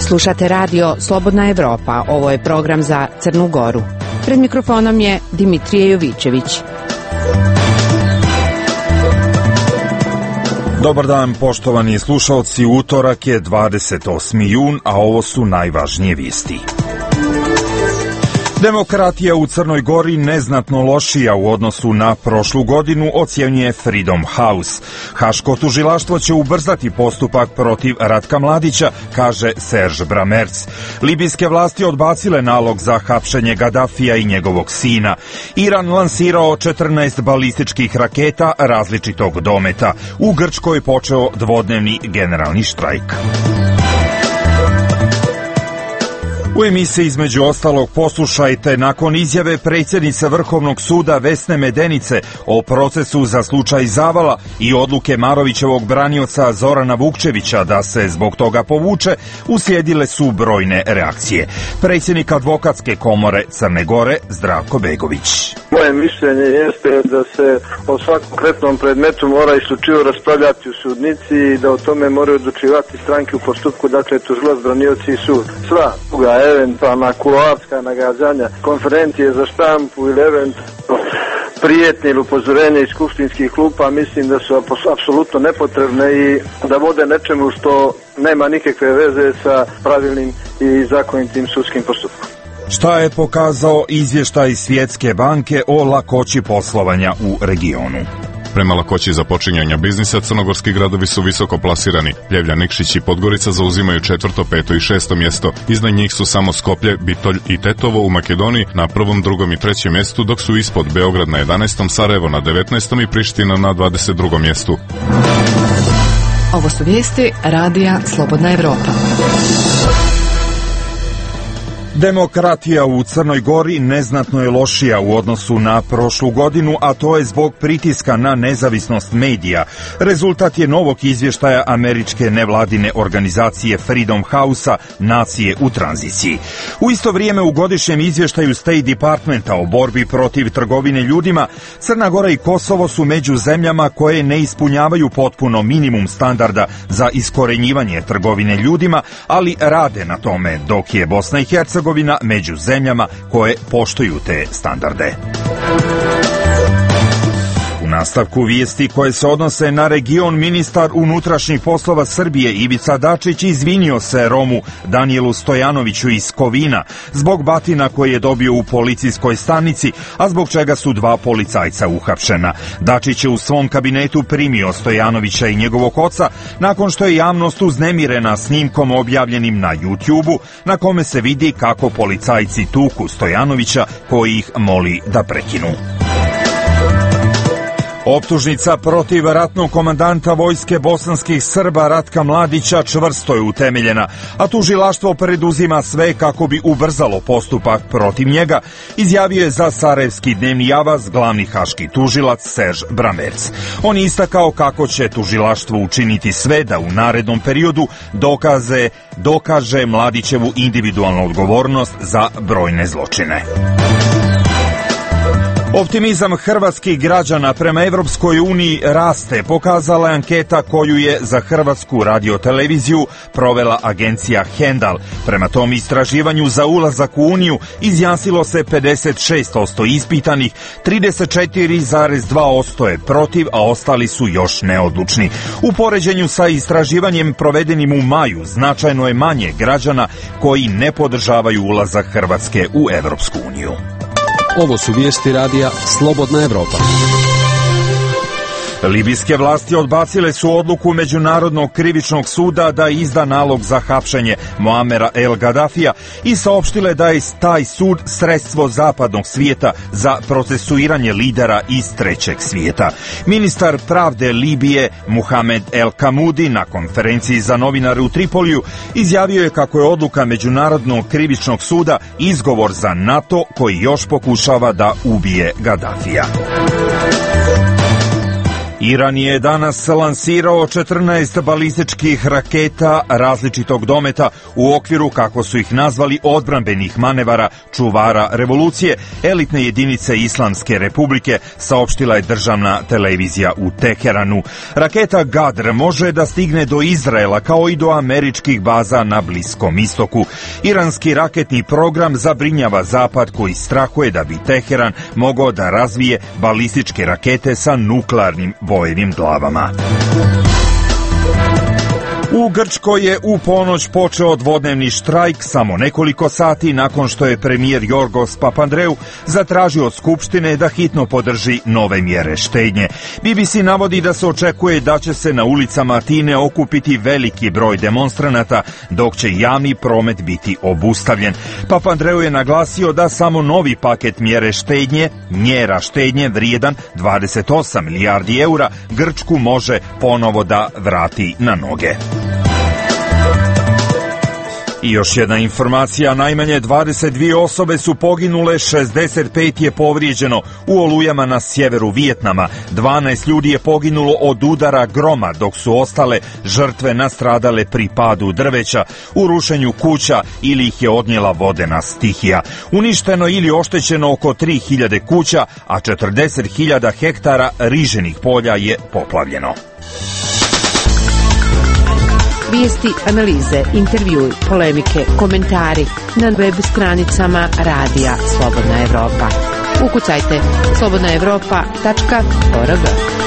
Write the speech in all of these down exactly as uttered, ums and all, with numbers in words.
Slušate radio Slobodna Evropa, ovo je program za Crnu Goru. Pred mikrofonom je Dimitrije Jovićević. Dobar dan, poštovani slušaoci, utorak je dvadeset osmi jun, a ovo su najvažnije vijesti. Demokratija u Crnoj Gori neznatno lošija u odnosu na prošlu godinu, ocjenjuje Freedom House. Haško tužilaštvo će ubrzati postupak protiv Ratka Mladića, kaže Serge Bramerc. Libijske vlasti odbacile nalog za hapšenje Gadafija i njegovog sina. Iran lansirao četrnaest balističkih raketa različitog dometa. U Grčkoj počeo dvodnevni generalni štrajk. U emisiji između ostalog poslušajte nakon izjave predsjednice Vrhovnog suda Vesne Medenice o procesu za slučaj Zavala i odluke Marovićevog branioca Zorana Vukčevića da se zbog toga povuče, uslijedile su brojne reakcije. Predsjednik Advokatske komore Crne Gore Zdravko Begović. Moje mišljenje jeste da se o svakom konkretnom predmetu mora isključivo raspravljati u sudnici i da o tome moraju odlučivati stranke u postupku, dakle tužilac, branioci i sud. Sva druga eventualna kuloarska nagađanja, konferencije za štampu ili eventualno prijetnje ili upozorenje iz skupštinskih klupa, mislim da su apsolutno nepotrebne i da vode nečemu što nema nikakve veze sa pravilnim i zakonitim sudskim postupkom. Šta je pokazao izvještaj Svjetske banke o lakoći poslovanja u regionu? Prema lakoći započinjanja biznisa, crnogorski gradovi su visoko plasirani. Pljevlja, Nikšić i Podgorica zauzimaju četvrto, peto i šesto mjesto. Iznad njih su samo Skoplje, Bitolj i Tetovo u Makedoniji na prvom, drugom i trećem mjestu, dok su ispod Beograd na jedanaestom, Sarajevo na devetnaestom i Priština na dvadeset drugom mjestu. Ovo su vijesti radija Slobodna Evropa. Demokratija u Crnoj Gori neznatno je lošija u odnosu na prošlu godinu, a to je zbog pritiska na nezavisnost medija. Rezultat je novog izvještaja američke nevladine organizacije Freedom House-a Nacije u tranziciji. U isto vrijeme u godišnjem izvještaju State Departmenta o borbi protiv trgovine ljudima, Crna Gora i Kosovo su među zemljama koje ne ispunjavaju potpuno minimum standarda za iskorenjivanje trgovine ljudima, ali rade na tome, dok je Bosna i Hercegovina među zemljama koje poštuju te standarde. U nastavku vijesti koje se odnose na region, ministar unutrašnjih poslova Srbije Ivica Dačić izvinio se Romu Danijelu Stojanoviću iz Kovina zbog batina koje je dobio u policijskoj stanici, a zbog čega su dva policajca uhapšena. Dačić je u svom kabinetu primio Stojanovića i njegovog oca nakon što je javnost uznemirena snimkom objavljenim na YouTubeu na kome se vidi kako policajci tuku Stojanovića koji ih moli da prekinu. Optužnica protiv ratnog komandanta vojske bosanskih Srba Ratka Mladića čvrsto je utemeljena, a tužilaštvo preduzima sve kako bi ubrzalo postupak protiv njega, izjavio je za Sarajevski dnevni javaz glavni haški tužilac Serge Bramerc. On je istakao kako će tužilaštvo učiniti sve da u narednom periodu dokaze, dokaže Mladićevu individualnu odgovornost za brojne zločine. Optimizam hrvatskih građana prema Evropskoj uniji raste, pokazala je anketa koju je za Hrvatsku radioteleviziju provela agencija Hendal. Prema tom istraživanju za ulazak u Uniju izjasnilo se pedeset šest posto ispitanih, trideset četiri zarez dva posto je protiv, a ostali su još neodlučni. U poređenju sa istraživanjem provedenim u maju, značajno je manje građana koji ne podržavaju ulazak Hrvatske u Evropsku uniju. Ovo su vijesti radija Slobodna Evropa. Libijske vlasti odbacile su odluku Međunarodnog krivičnog suda da izda nalog za hapšenje Muamera El Gadafija i saopštile da je taj sud sredstvo zapadnog svijeta za procesuiranje lidera iz trećeg svijeta. Ministar pravde Libije Muhamed El Kamudi na konferenciji za novinare u Tripoliju izjavio je kako je odluka Međunarodnog krivičnog suda izgovor za NATO koji još pokušava da ubije Gadafija. Iran je danas lansirao četrnaest balističkih raketa različitog dometa u okviru, kako su ih nazvali, odbrambenih manevara čuvara revolucije elitne jedinice Islamske republike, saopštila je državna televizija u Teheranu. Raketa Gadr može da stigne do Izraela kao i do američkih baza na Bliskom istoku. Iranski raketni program zabrinjava Zapad, koji strahuje da bi Teheran mogao da razvije balističke rakete sa nuklearnim bojevim glavama. U Grčkoj je u ponoć počeo dvodnevni štrajk samo nekoliko sati nakon što je premijer Jorgos Papandreou zatražio od Skupštine da hitno podrži nove mjere štednje. B B C navodi da se očekuje da će se na ulicama Atine okupiti veliki broj demonstranata, dok će javni promet biti obustavljen. Papandreou je naglasio da samo novi paket mjere štednje, mjera štednje vrijedan dvadeset osam milijardi eura, Grčku može ponovo da vrati na noge. I još jedna informacija, najmanje dvadeset dvije osobe su poginule, šezdeset pet je povrijeđeno u olujama na sjeveru Vijetnama. dvanaest ljudi je poginulo od udara groma, dok su ostale žrtve nastradale pri padu drveća, u rušenju kuća ili ih je odnijela vodena stihija. Uništeno ili oštećeno oko tri hiljade kuća, a četrdeset hiljada hektara riženih polja je poplavljeno. Vijesti, analize, intervjui, polemike, komentari na web stranicama Radija Slobodna Evropa. Ukucajte slobodna evropa tačka org.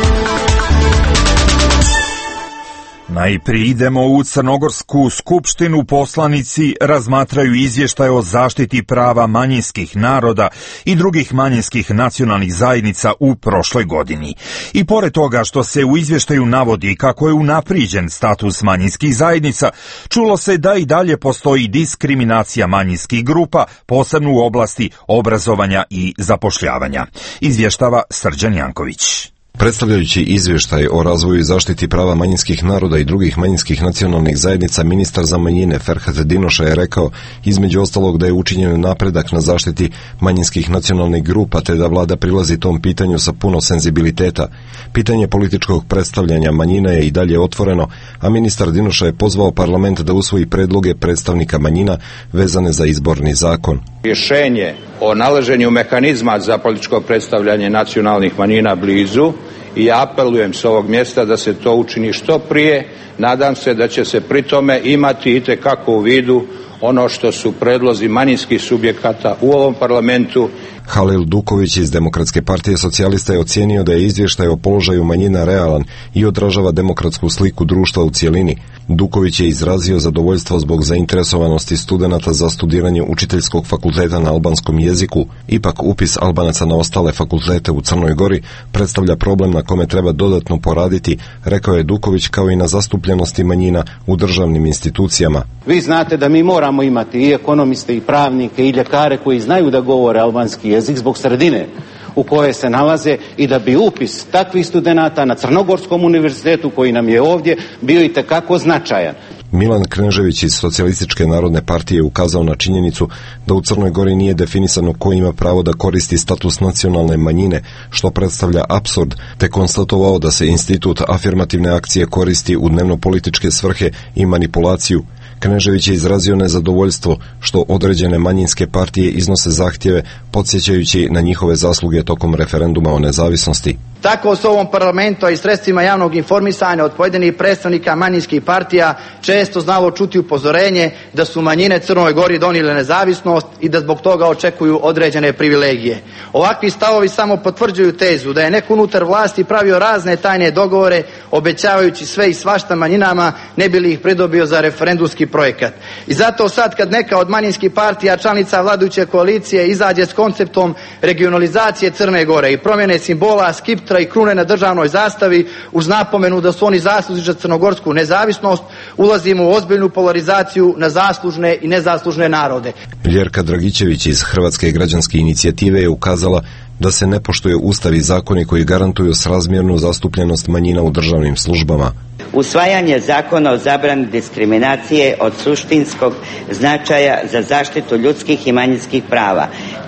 Najprije idemo u Crnogorsku skupštinu. Poslanici razmatraju izvještaj o zaštiti prava manjinskih naroda i drugih manjinskih nacionalnih zajednica u prošloj godini. I pored toga što se u izvještaju navodi kako je unaprijeđen status manjinskih zajednica, čulo se da i dalje postoji diskriminacija manjinskih grupa, posebno u oblasti obrazovanja i zapošljavanja. Izvještava Srđan Janković. Predstavljajući izvještaj o razvoju i zaštiti prava manjinskih naroda i drugih manjinskih nacionalnih zajednica, ministar za manjine Ferhat Dinoša je rekao, između ostalog, da je učinjen napredak na zaštiti manjinskih nacionalnih grupa, te da vlada prilazi tom pitanju sa puno senzibiliteta. Pitanje političkog predstavljanja manjina je i dalje otvoreno, a ministar Dinoša je pozvao parlament da usvoji predloge predstavnika manjina vezane za izborni zakon. Rješenje o nalaženju mehanizma za političko predstavljanje nacionalnih manjina blizu i ja apelujem s ovog mjesta da se to učini što prije. Nadam se da će se pri tome imati itekako u vidu ono što su predlozi manjinskih subjekata u ovom parlamentu. Halil Duković iz Demokratske partije socijalista je ocijenio da je izvještaj o položaju manjina realan i odražava demokratsku sliku društva u cjelini. Duković je izrazio zadovoljstvo zbog zainteresovanosti studenata za studiranje učiteljskog fakulteta na albanskom jeziku. Ipak upis Albanaca na ostale fakultete u Crnoj Gori predstavlja problem na kome treba dodatno poraditi, rekao je Duković, kao i na zastupljenosti manjina u državnim institucijama. Vi znate da mi moramo imati i ekonomiste i pravnike i ljekare koji znaju da govore albanski jezik zbog sredine u kojoj se nalaze i da bi upis takvih studenata na Crnogorskom univerzitetu koji nam je ovdje bio itekako značajan. Milan Knežević iz Socijalističke narodne partije ukazao na činjenicu da u Crnoj Gori nije definisano ko ima pravo da koristi status nacionalne manjine, što predstavlja apsurd, te konstatovao da se institut afirmativne akcije koristi u dnevno-političke svrhe i manipulaciju. Knežević je izrazio nezadovoljstvo što određene manjinske partije iznose zahtjeve podsjećajući na njihove zasluge tokom referenduma o nezavisnosti. Tako s ovom parlamentu, a i sredstvima javnog informisanja od pojedinih predstavnika manjinskih partija često znalo čuti upozorenje da su manjine Crnoj Gori donijele nezavisnost i da zbog toga očekuju određene privilegije. Ovakvi stavovi samo potvrđuju tezu da je neko unutar vlasti pravio razne tajne dogovore, obećavajući sve i svašta manjinama, ne bi li ih pridobio za referendumski projekat. I zato sad kad neka od manjinskih partija članica vladajuće koalicije izađe s konceptom regionalizacije Crne Gore i promjene simbola, skiptra i krune na državnoj zastavi uz napomenu da su oni zaslužni za crnogorsku nezavisnost, ulazimo u ozbiljnu polarizaciju na zaslužne i nezaslužne narode. Ljerka Dragićević iz Hrvatske građanske inicijative je ukazala da se ne poštuje ustav i zakoni koji garantuju srazmjernu zastupljenost manjina u državnim službama. Usvajanje zakona o zabrani diskriminacije od suštinskog značaja za zaštitu ljudskih i manjinskih prava.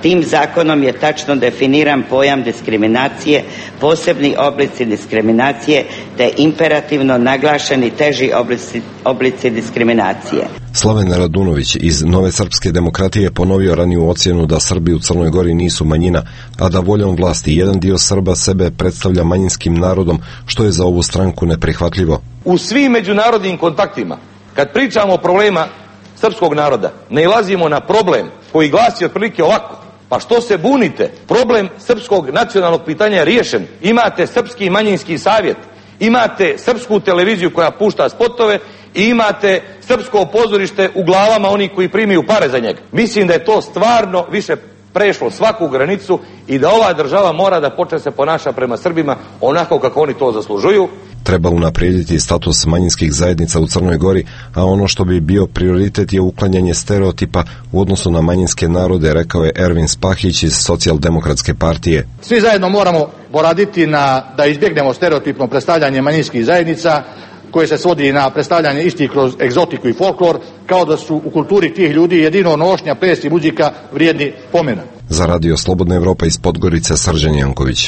Tim zakonom je tačno definiran pojam diskriminacije, posebni oblici diskriminacije te imperativno naglašeni teži oblici, oblici diskriminacije. Slaven Radunović iz Nove srpske demokratije ponovio raniju ocjenu da Srbi u Crnoj Gori nisu manjina, a da voljom vlasti jedan dio Srba sebe predstavlja manjinskim narodom, što je za ovu stranku neprihvatljivo. U svim međunarodnim kontaktima, kad pričamo o problema srpskog naroda, nailazimo na problem koji glasi otprilike ovako: pa što se bunite? Problem srpskog nacionalnog pitanja je riješen. Imate Srpski manjinski savjet, imate srpsku televiziju koja pušta spotove i imate srpsko pozorište u glavama onih koji primaju pare za njega. Mislim da je to stvarno više prešlo svaku granicu i da ova država mora da počne se ponaša prema Srbima onako kako oni to zaslužuju. Treba unaprijediti status manjinskih zajednica u Crnoj Gori, a ono što bi bio prioritet je uklanjanje stereotipa u odnosu na manjinske narode, rekao je Ervin Spahić iz Socijaldemokratske partije. Svi zajedno moramo poraditi na da izbjegnemo stereotipno predstavljanje manjinskih zajednica koje se svodi na predstavljanje istih kroz egzotiku i folklor, kao da su u kulturi tih ljudi jedino nošnja, ples i muzika vrijedni pomena. Za Radio Slobodna Evropa iz Podgorice, Srđan Janković.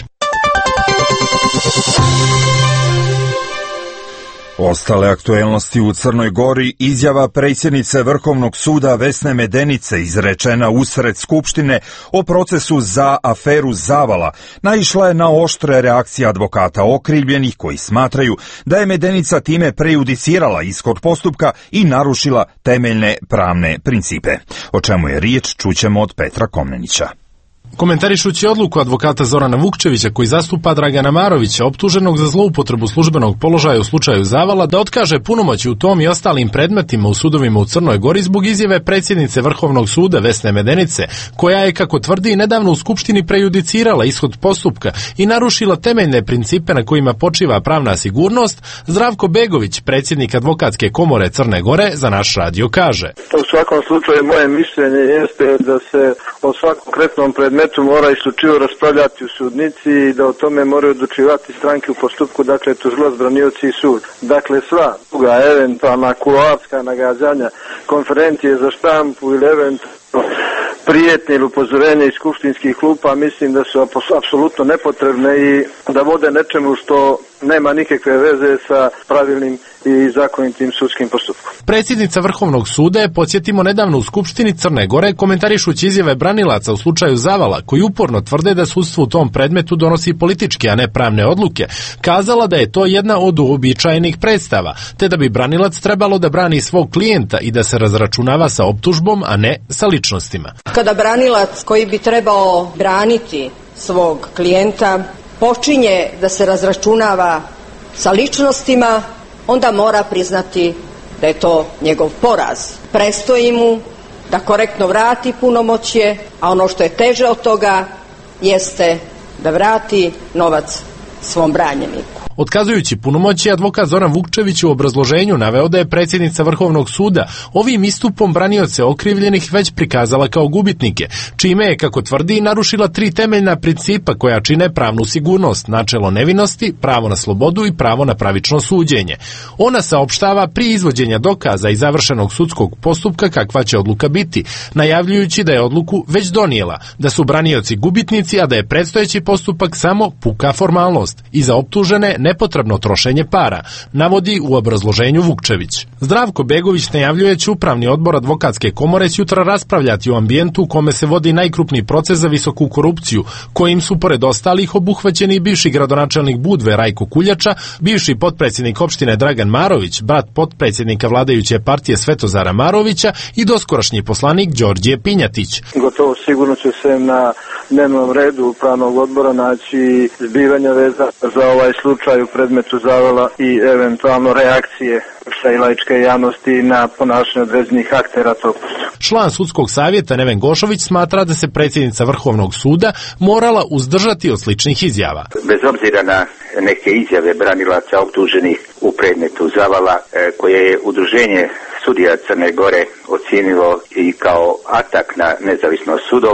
Ostale aktuelnosti u Crnoj Gori: izjava predsjednice Vrhovnog suda Vesne Medenice izrečena usred Skupštine o procesu za aferu Zavala naišla je na oštre reakcije advokata okrivljenih koji smatraju da je Medenica time prejudicirala ishod postupka i narušila temeljne pravne principe. O čemu je riječ čućemo od Petra Komnenića. Komentarišući odluku advokata Zorana Vukčevića koji zastupa Dragana Marovića, optuženog za zloupotrebu službenog položaja u slučaju Zavala, da otkaže punomoći u tom i ostalim predmetima u sudovima u Crnoj Gori zbog izjave predsjednice Vrhovnog suda Vesne Medenice, koja je, kako tvrdi, nedavno u Skupštini prejudicirala ishod postupka i narušila temeljne principe na kojima počiva pravna sigurnost, Zdravko Begović, predsjednik Advokatske komore Crne Gore, za naš radio kaže: U svakom slučaju moje mišljenje jeste da se o svakom konkretnom predmetu mora isključivo raspravljati u sudnici i da o tome moraju odlučivati stranke u postupku, dakle tužilac, branioci i sud. Dakle, sva druga eventualna kuloarska nagađanja, konferencije za štampu ili eventualno prijetnje ili upozorenje iz skupštinskih klupa mislim da su apsolutno nepotrebne i da vode nečemu što nema nikakve veze sa pravilnim i zakonitim sudskim postupkom. Predsjednica Vrhovnog suda je, podsjetimo, nedavno u Skupštini Crne Gore, komentarišući izjave branilaca u slučaju Zavala, koji uporno tvrde da sudstvo u tom predmetu donosi političke, a ne pravne odluke, kazala da je to jedna od uobičajenih predstava, te da bi branilac trebalo da brani svog klijenta i da se razračunava sa optužbom, a ne sa ličnostima. Kada branilac koji bi trebao braniti svog klijenta počinje da se razračunava sa ličnostima, onda mora priznati da je to njegov poraz. Prestoji mu da korektno vrati punomoćje, a ono što je teže od toga jeste da vrati novac svom branjeniku. Otkazujući punomoćje, advokat Zoran Vukčević u obrazloženju naveo da je predsjednica Vrhovnog suda ovim istupom branioce okrivljenih već prikazala kao gubitnike, čime je, kako tvrdi, narušila tri temeljna principa koja čine pravnu sigurnost: načelo nevinosti, pravo na slobodu i pravo na pravično suđenje. Ona saopštava prije izvođenja dokaza i završenog sudskog postupka kakva će odluka biti, najavljujući da je odluku već donijela, da su branioci gubitnici, a da je predstojeći postupak samo puka formalnost i za optužene nepotrebno trošenje para, navodi u obrazloženju Vukčević. Zdravko Begović najavljuje će Upravni odbor Advokatske komore sutra raspravljati o ambijentu u kome se vodi najkrupniji proces za visoku korupciju, kojim su pored ostalih obuhvaćeni bivši gradonačelnik Budve Rajko Kuljača, bivši potpredsjednik opštine Dragan Marović, brat potpredsjednika vladajuće partije Svetozara Marovića i doskorašnji poslanik Đorđe Pinjatić. Gotovo sigurno će se na dnevnom redu Upravnog odbora naći zbivanja veza za ovaj slučaj u predmetu Zavala i eventualno reakcije i laičke javnosti na ponašanje određenih aktera tog postupka. Član sudskog savjeta Neven Gošović smatra da se predsjednica Vrhovnog suda morala uzdržati od sličnih izjava. Bez obzira na neke izjave branilaca optuženih u predmetu Zavala, koje je udruženje sudija Crne Gore ocijenilo i kao atak na nezavisnost sudova,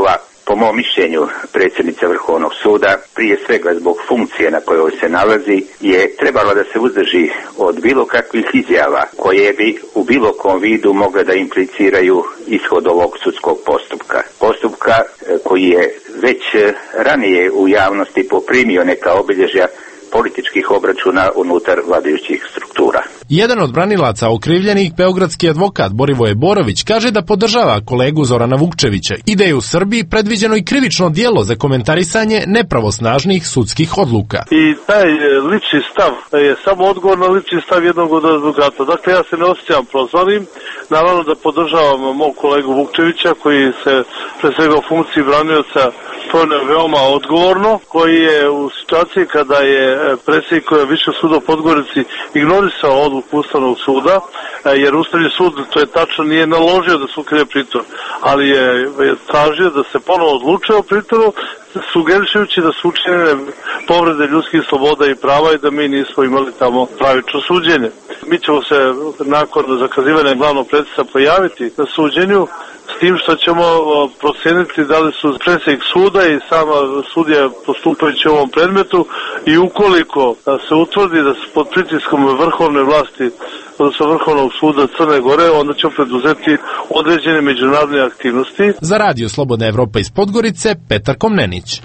Po mom mišljenju, predsjednica Vrhovnog suda, prije svega zbog funkcije na kojoj se nalazi, je trebalo da se uzdrži od bilo kakvih izjava koje bi u bilo kom vidu mogle da impliciraju ishod ovog sudskog postupka. Postupka koji je već ranije u javnosti poprimio neka obilježja političkih obračuna unutar vladajućih struktura. Jedan od branilaca okrivljenih, beogradski advokat Borivoje Borović, kaže da podržava kolegu Zorana Vukčevića i da je u Srbiji predviđeno i krivično djelo za komentarisanje nepravosnažnih sudskih odluka. I taj lični stav je samo odgovor na lični stav jednog od advokata. Dakle, ja se ne osjećam prozvanim. Naravno da podržavam mog kolegu Vukčevića, koji se pre svega u funkciji branioca poneo veoma odgovorno, koji je u situaciji kada je predsjednik Višeg suda u Podgorici ignorisao odluku Ustavnog suda, jer Ustavni sud, to je tačno, nije naložio da se ukrene pritvor, ali je, je tražio da se ponovo odlučuje o pritvoru, sugerišujući da su učinjene povrede ljudskih sloboda i prava i da mi nismo imali tamo pravično suđenje. Mi ćemo se nakon zakazivanja glavnog predsjednika pojaviti na suđenju, s tim što ćemo procijeniti da li su predsjednik suda i sama sudija postupajući u ovom predmetu, i ukoliko se utvrdi da su pod pritiskom vrhovne vlasti, odnosno Vrhovnog suda Crne Gore, onda ćemo preduzeti određene međunarodne aktivnosti. Za Radio Slobodna Evropa iz Podgorice, Petar Komnenić.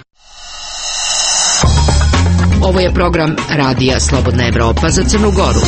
Ovo je program Radija Slobodna Evropa za Crnu Goru.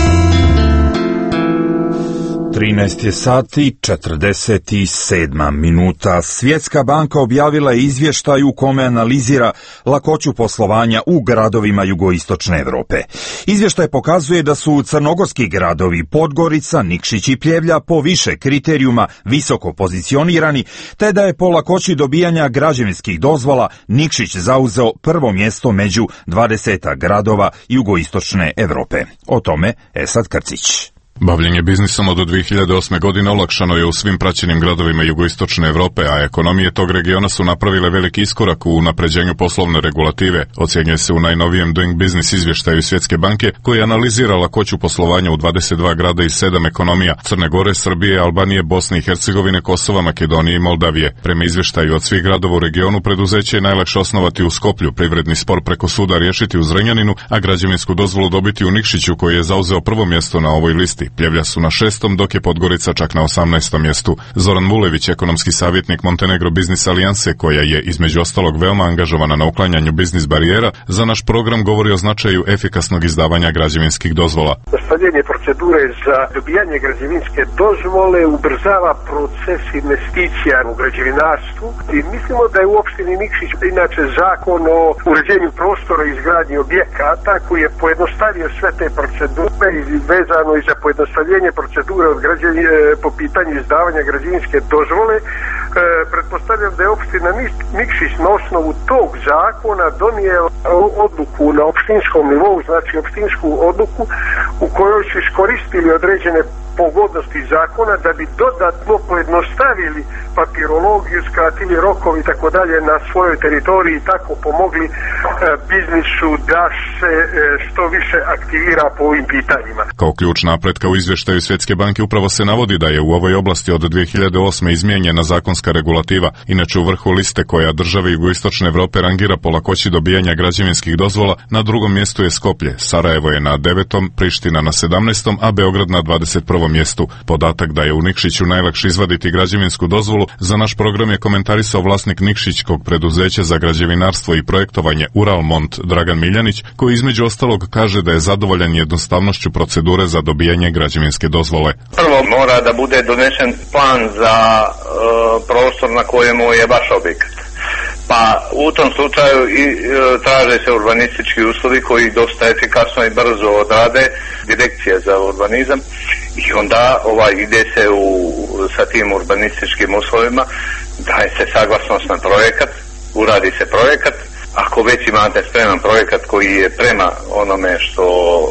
trinaest je sati četrdeset sedam minuta. Svjetska banka objavila je izvještaj u kome analizira lakoću poslovanja u gradovima jugoistočne Evrope. Izvještaj pokazuje da su crnogorski gradovi Podgorica, Nikšić i Pljevlja po više kriterijuma visoko pozicionirani, te da je po lakoći dobijanja građevinskih dozvola Nikšić zauzeo prvo mjesto među dvadeset gradova jugoistočne Evrope. O tome Esad Krcić. Bavljenje biznisom od dvije hiljade osme. godine olakšano je u svim praćenim gradovima jugoistočne Evrope, a ekonomije tog regiona su napravile veliki iskorak u unapređenju poslovne regulative, ocjenjuje se u najnovijem Doing Business izvještaju Svjetske banke, koji analizira lakoću poslovanja u dvadeset dva grada i sedam ekonomija: Crne Gore, Srbije, Albanije, Bosne i Hercegovine, Kosova, Makedonije i Moldavije. Prema izvještaju od svih gradova u regionu, preduzeće je najlakše osnovati u Skoplju, privredni spor preko suda riješiti u Zrenjaninu, a građevinsku dozvolu dobiti u Nikšiću, koji je zauzeo prvo mjesto na ovoj listi. Pljevlja su na šestom, dok je Podgorica čak na osamnaestom mjestu. Zoran Vulević, ekonomski savjetnik Montenegro Biznis Alijanse, koja je između ostalog veoma angažovana na uklanjanju biznis barijera, za naš program govori o značaju efikasnog izdavanja građevinskih dozvola. Postavljanje procedure za dobijanje građevinske dozvole ubrzava proces investicija u građevinarstvu i mislimo da je u opštini Nikšić inače zakon o uređenju prostora i izgradnji objekata koji je pojednostavio sve te procedure i vezano i za pojednostavljenje procedure od građevi, po pitanju izdavanja građevinske dozvole. E, pretpostavljam da je opština Nikšić na osnovu tog zakona donijela odluku na opštinskom nivou, znači opštinsku odluku u kojoj su iskoristili određene pogodnosti zakona da bi dodatno pojednostavili papirologiju, skratili rokovi i tako dalje na svojoj teritoriji i tako pomogli e, biznisu da se e, što više aktivira po ovim pitanjima. Kao ključ napretka u izvještaju Svjetske banke upravo se navodi da je u ovoj oblasti od dvije hiljade osme. izmijenjena zakonska regulativa. Inače, u vrhu liste koja države jugoistočne Evrope rangira po lakoći dobijanja građevinskih dozvola, na drugom mjestu je Skoplje, Sarajevo je na devetom, Priština na sedamnaestom, a Beograd na dvadeset prvom mjestu. Podatak da je u Nikšiću najlakše izvaditi građevinsku dozvolu za naš program je komentarisao vlasnik nikšićkog preduzeća za građevinarstvo i projektovanje Uralmont Dragan Miljanić, koji između ostalog kaže da je zadovoljan jednostavnošću procedure za dobijanje građevinske dozvole. Prvo mora da bude donesen plan za e, prostor na kojemu je vaš objekat. Pa u tom slučaju i e, traže se urbanistički uslovi koji dosta efikasno i brzo odrade Direkcija za urbanizam i onda ovaj ide se u, sa tim urbanističkim uslovima, daje se saglasnost na projekat, uradi se projekat. Ako već imate spreman projekat koji je prema onome što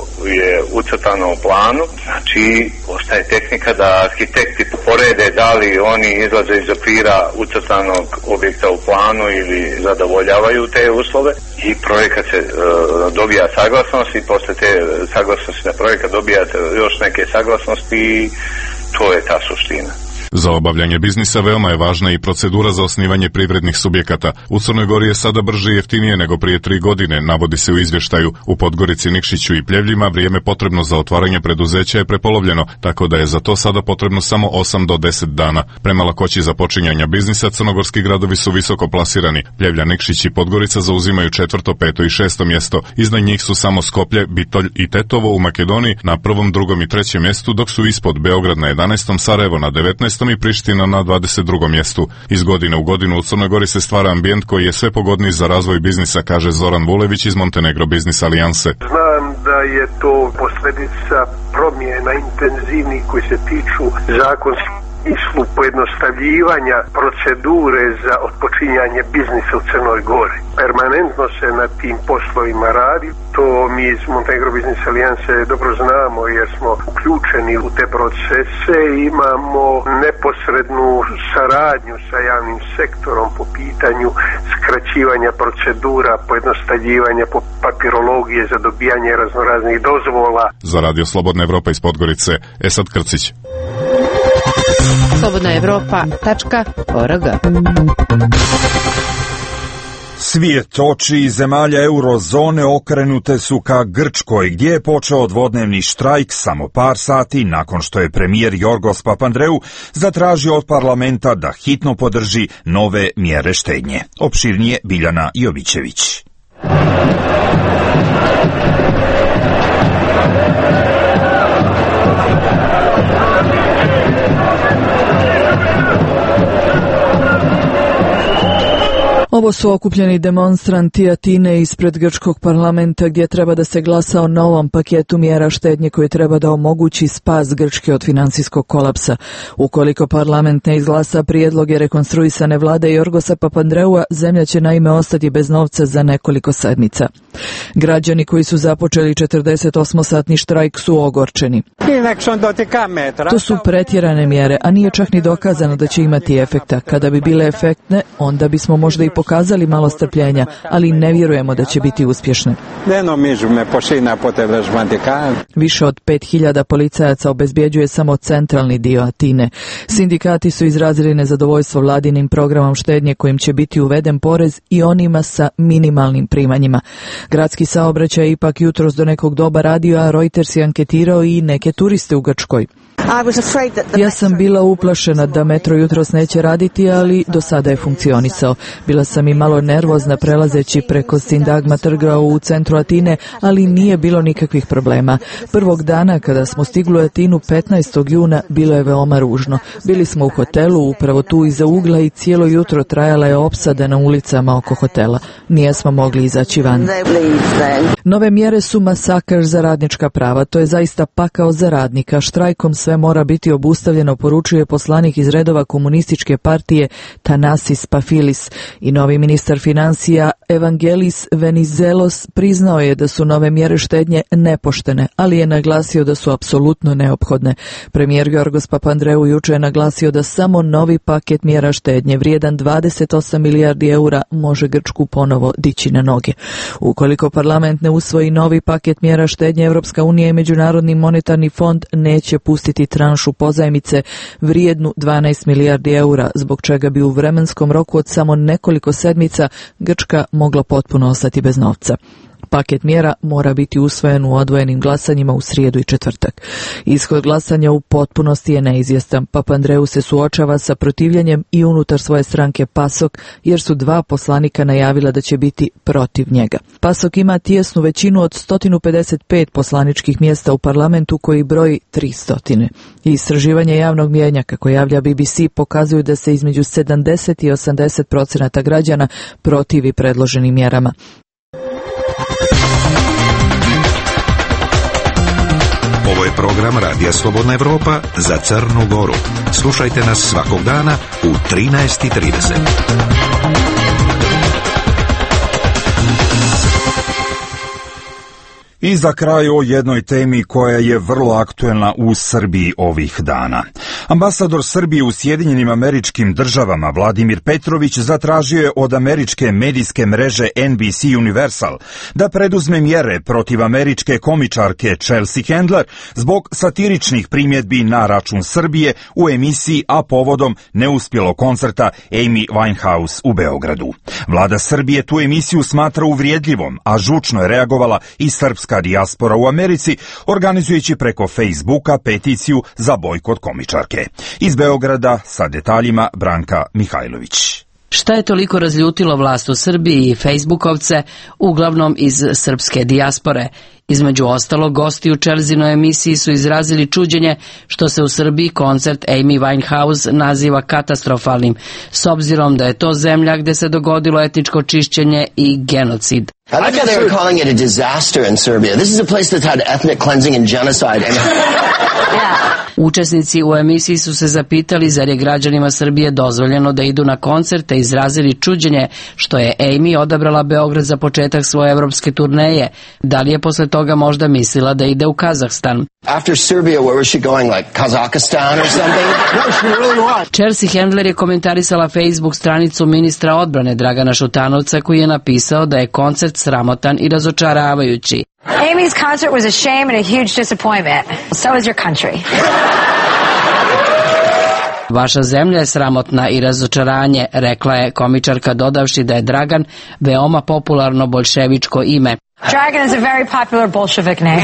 je ucrtano u planu, znači ostaje tehnika da arhitekti porede da li oni izlaze iz okvira ucrtanog objekta u planu ili zadovoljavaju te uslove i projekat se uh, dobija saglasnost i posle te saglasnosti na projekat dobijate još neke saglasnosti i to je ta suština. Za obavljanje biznisa veoma je važna i procedura za osnivanje privrednih subjekata. U Crnoj Gori je sada brže i jeftinije nego prije tri godine, navodi se u izvještaju. U Podgorici, Nikšiću i Pljevljima vrijeme potrebno za otvaranje preduzeća je prepolovljeno, tako da je za to sada potrebno samo osam do deset dana. Prema lakoći započinjanja biznisa, crnogorski gradovi su visoko plasirani. Pljevlja, Nikšić i Podgorica zauzimaju četvrto, peto i šesto mjesto. Iznad njih su samo Skoplje, Bitolj i Tetovo u Makedoniji na prvom, drugom i trećem mjestu, dok su ispod Beograd na jedanaestom, Sarajevo na devetnaestom i Priština na dvadeset drugom mjestu. Iz godine u godinu u Crnoj Gori se stvara ambijent koji je sve pogodniji za razvoj biznisa, kaže Zoran Vulević iz Montenegro Biznis Alijanse. Znam da je to posljedica promjena intenzivnih koji se tiču zakonskih islu pojednostavljivanja procedure za otpočinjanje biznisa u Crnoj Gori. Permanentno se na tim poslovima radi. To mi iz Montenegro Biznis Alijanse dobro znamo jer smo uključeni u te procese i imamo neposrednu saradnju sa javnim sektorom po pitanju skraćivanja procedura, pojednostavljivanja po papirologije za dobijanje raznoraznih dozvola. Za Radio Slobodna Evropa iz Podgorice, Esad Krcić. slobodna evropa tačka org. Svijet oči zemalja eurozone okrenute su ka Grčkoj, gdje je počeo dvodnevni štrajk samo par sati nakon što je premijer Jorgos Papandreou zatražio od parlamenta da hitno podrži nove mjere štednje. Opširnije Biljana Jovićević. Ovo su okupljeni demonstranti Atine ispred grčkog parlamenta gdje treba da se glasa o novom paketu mjera štednje koji treba da omogući spas Grčke od financijskog kolapsa. Ukoliko parlament ne izglasa prijedloge rekonstruisane vlade Jorgosa Papandreua, zemlja će naime ostati bez novca za nekoliko sedmica. Građani koji su započeli četrdeset osmosatni štrajk su ogorčeni. To su pretjerane mjere, a nije čak ni dokazano da će imati efekta. Kada bi bile efektne, onda bismo možda i pokazali malo strpljenja, ali ne vjerujemo da će biti uspješne. Više od pet hiljada policajaca obezbjeđuje samo centralni dio Atine. Sindikati su izrazili nezadovoljstvo vladinim programom štednje kojim će biti uveden porez i onima sa minimalnim primanjima. Gradski saobraćaj je ipak jutros do nekog doba radio, a Reuters je anketirao i neke turiste u Grčkoj. Ja sam bila uplašena da metro jutros neće raditi, ali do sada je funkcionisao. Bila sam i malo nervozna prelazeći preko Sindagma trga u centru Atine, ali nije bilo nikakvih problema. Prvog dana kada smo stigli u Atinu petnaestog juna bilo je veoma ružno. Bili smo u hotelu upravo tu iza ugla i cijelo jutro trajala je opsada na ulicama oko hotela. Nijesmo mogli izaći van. Nove mjere su masakr za radnička prava. To je zaista pakao za radnika. Štrajkom sve mora biti obustavljeno, poručuje poslanik iz redova komunističke partije Thanasis Pafilis. I novi ministar financija Evangelis Venizelos priznao je da su nove mjere štednje nepoštene, ali je naglasio da su apsolutno neophodne. Premijer Jorgos Papandreou juče je naglasio da samo novi paket mjera štednje vrijedan dvadeset osam milijardi eura može Grčku ponovo dići na noge. Ukoliko parlament ne usvoji novi paket mjera štednje, Evropska unija i Međunarodni monetarni fond neće pustiti tranšu pozajmice vrijednu dvanaest milijardi eura, zbog čega bi u vremenskom roku od samo nekoliko sedmica Grčka mogla potpuno ostati bez novca. Paket mjera mora biti usvojen u odvojenim glasanjima u srijedu i četvrtak. Ishod glasanja u potpunosti je neizvjestan. Papandreou se suočava sa protivljenjem i unutar svoje stranke PASOK, jer su dva poslanika najavila da će biti protiv njega. PASOK ima tijesnu većinu od sto pedeset pet poslaničkih mjesta u parlamentu koji broji tristo. Istraživanje javnog mijenja, kako javlja B B C, pokazuju da se između sedamdeset i osamdeset procenata građana protivi predloženim mjerama. Ovo je program Radija Slobodna Evropa za Crnu Goru. Slušajte nas svakog dana u trinaest i trideset. I za kraj o jednoj temi koja je vrlo aktuelna u Srbiji ovih dana. Ambasador Srbije u Sjedinjenim Američkim Državama Vladimir Petrović zatražio je od američke medijske mreže N B C Universal da preduzme mjere protiv američke komičarke Chelsea Handler zbog satiričnih primjedbi na račun Srbije u emisiji, a povodom neuspjelog koncerta Amy Winehouse u Beogradu. Vlada Srbije tu emisiju smatra uvrijedljivom, a žučno je reagovala i srpska dijaspora u Americi, organizujući preko Facebooka peticiju za bojkot komičarke. Iz Beograda sa detaljima Branka Mihajlović. Šta je toliko razljutilo vlast u Srbiji i Facebookovce, uglavnom iz srpske dijaspore? Između ostalog, gosti u Chelseainoj emisiji su izrazili čuđenje što se u Srbiji koncert Amy Winehouse naziva katastrofalnim, s obzirom da je to zemlja gde se dogodilo etničko čišćenje i genocid. I like how they were calling it a disaster in Serbia. This is a place that's had ethnic cleansing and genocide. And... Učesnici u emisiji su se zapitali zar je građanima Srbije dozvoljeno da idu na koncerte i izrazili čuđenje što je Amy odabrala Beograd za početak svoje evropske turneje. Da li je posle toga možda mislila da ide u Kazahstan? After Serbia, where was she going, like Kazakhstan or something? No, she really was. Chelsea Handler je komentarisala Facebook stranicu ministra odbrane Dragana Šutanovca, koji je napisao da je koncert sramotan i razočaravajući. Amy's concert was a shame and a huge disappointment. So is your country. Vaša zemlja je sramotna i razočaranje, rekla je komičarka, dodavši da je Dragan veoma popularno boljševičko ime. Dragan is a very popular Bolshevik name.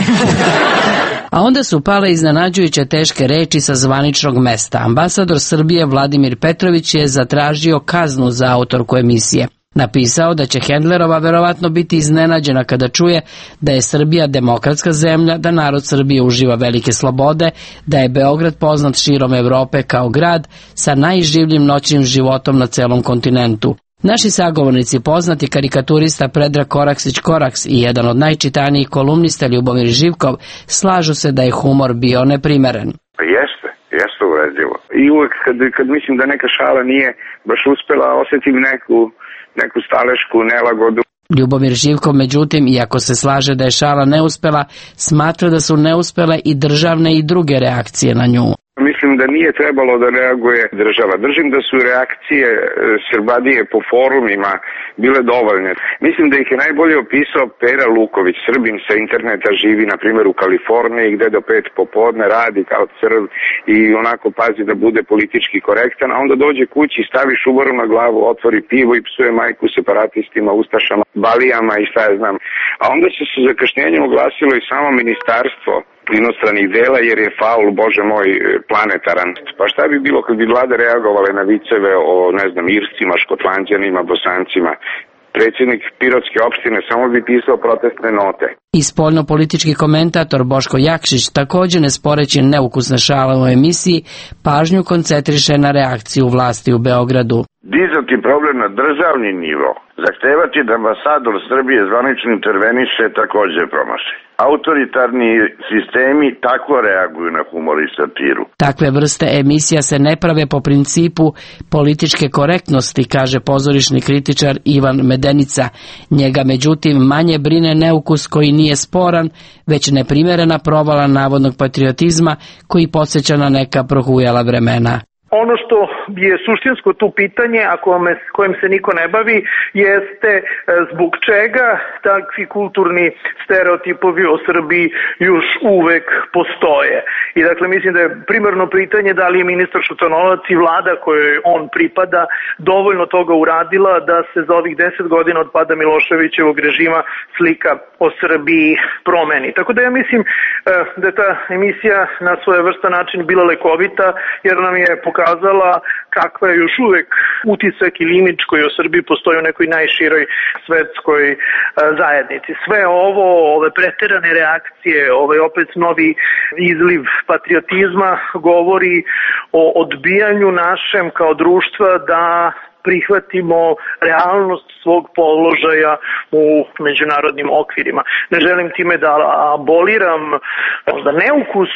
A onda su pale iznenađujuće teške reči sa zvaničnog mesta. Ambasador Srbije Vladimir Petrović je zatražio kaznu za autorku emisije. Napisao da će Handlerova verovatno biti iznenađena kada čuje da je Srbija demokratska zemlja, da narod Srbije uživa velike slobode, da je Beograd poznat širom Evrope kao grad sa najživljim noćnim životom na celom kontinentu. Naši sagovornici, poznati karikaturista Predrag Koraksić-Koraks i jedan od najčitanijih kolumnista Ljubomir Živkov, slažu se da je humor bio neprimeren. Jeste, jeste uvredljivo. I uvek kad, kad mislim da neka šala nije baš uspela, osjetim neku, neku stalešku nelagodu. Ljubomir Živkov, međutim, iako se slaže da je šala neuspela, smatra da su neuspele i državne i druge reakcije na nju. Mislim da nije trebalo da reaguje država. Držim da su reakcije Srbadije po forumima bile dovoljne. Mislim da ih je najbolje opisao Pera Luković, Srbin sa interneta, živi na primjer u Kaliforniji gde do pet popodne radi kao crv i onako pazi da bude politički korektan, a onda dođe kući, stavi šubaru na glavu, otvori pivo i psuje majku separatistima, ustašama, balijama i šta ja znam. A onda se sa zakašnjenjem oglasilo i samo ministarstvo inostranih dela jer je faul, bože moj, planetaran. Pa šta bi bilo kad bi vlade reagovale na viceve o, ne znam, Irscima, Škotlanđanima, Bosancima? Predsjednik Pirotske opštine samo bi pisao protestne note. I spoljno-politički komentator Boško Jakšić, također ne sporeći neukusne šale u emisiji, pažnju koncentriše na reakciju vlasti u Beogradu. Dizati problem na državni nivo, zahtevati da ambasador Srbije zvanično interveniše, također promaši. Autoritarni sistemi tako reaguju na humor i satiru. Takve vrste emisija se ne prave po principu političke korektnosti, kaže pozorišni kritičar Ivan Medenica. Njega međutim manje brine neukus koji nije sporan, već neprimerena provala navodnog patriotizma koji podsjeća na neka prohujala vremena. Ono što je suštinsko tu pitanje, a kojim se niko ne bavi, jeste zbog čega takvi kulturni stereotipovi o Srbiji još uvek postoje. I dakle mislim da je primarno pitanje da li je ministar Šutanovac i vlada kojoj on pripada dovoljno toga uradila da se za ovih deset godina od pada Miloševićevog režima slika o Srbiji promeni. Tako da ja mislim da je ta emisija na svojevrstan način bila lekovita jer nam je pokazala kakva je još uvek utisak ili imidž koji o Srbiji postoji u nekoj najširoj svetskoj zajednici. Sve ovo, ove preterane reakcije, ovaj opet novi izliv patriotizma govori o odbijanju našem kao društva da prihvatimo realnost svog položaja u međunarodnim okvirima. Ne želim time da aboliram možda neukus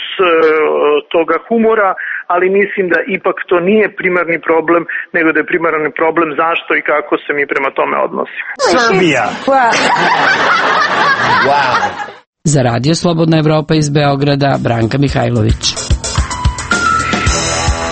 toga humora, ali mislim da ipak to nije primarni problem, nego da je primarni problem zašto i kako se mi prema tome odnosimo. Srbija! Wow. Za Radio Slobodna Evropa iz Beograda, Branka Mihajlović.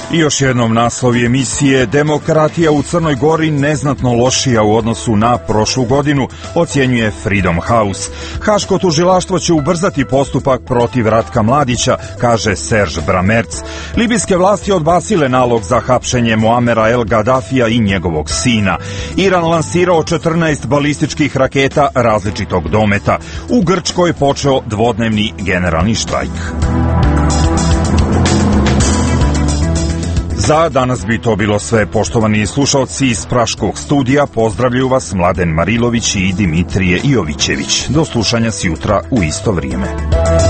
I još jednom naslovi emisije: demokratija u Crnoj Gori neznatno lošija u odnosu na prošlu godinu, ocjenjuje Freedom House. Haško tužilaštvo će ubrzati postupak protiv Ratka Mladića, kaže Serge Bramerc. Libijske vlasti odbacile nalog za hapšenje Muamera El Gaddafija i njegovog sina. Iran lansirao četrnaest balističkih raketa različitog dometa. U Grčkoj počeo dvodnevni generalni štrajk. Za danas bi to bilo sve, poštovani slušalci. Iz Praškog studija pozdravljaju vas Mladen Marilović i Dimitrije Jovićević. Do slušanja sjutra u isto vrijeme.